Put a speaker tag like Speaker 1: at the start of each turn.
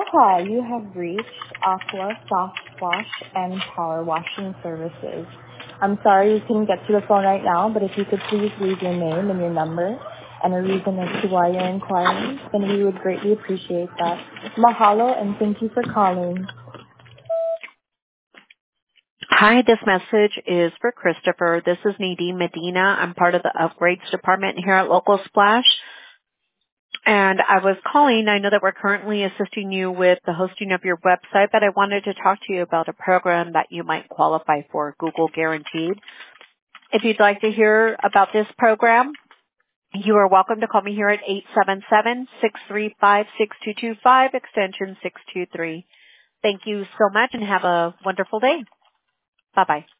Speaker 1: Hi, you have reached Aqua Soft Wash and Power Washing Services. I'm sorry you couldn't get to the phone right now, but if you could please leave your name and your number and a reason as to why you're inquiring, then we would greatly appreciate that. Mahalo and thank you for calling.
Speaker 2: Hi, this message is for Christopher. This is Nadine Medina. I'm part of the upgrades department here at Local Splash. And I was calling. I know that we're currently assisting you with the hosting of your website, but I wanted to talk to you about a program that you might qualify for, Google Guaranteed. If you'd like to hear about this program, you are welcome to call me here at 877-635-6225, extension 623. Thank you so much and have a wonderful day. Bye-bye.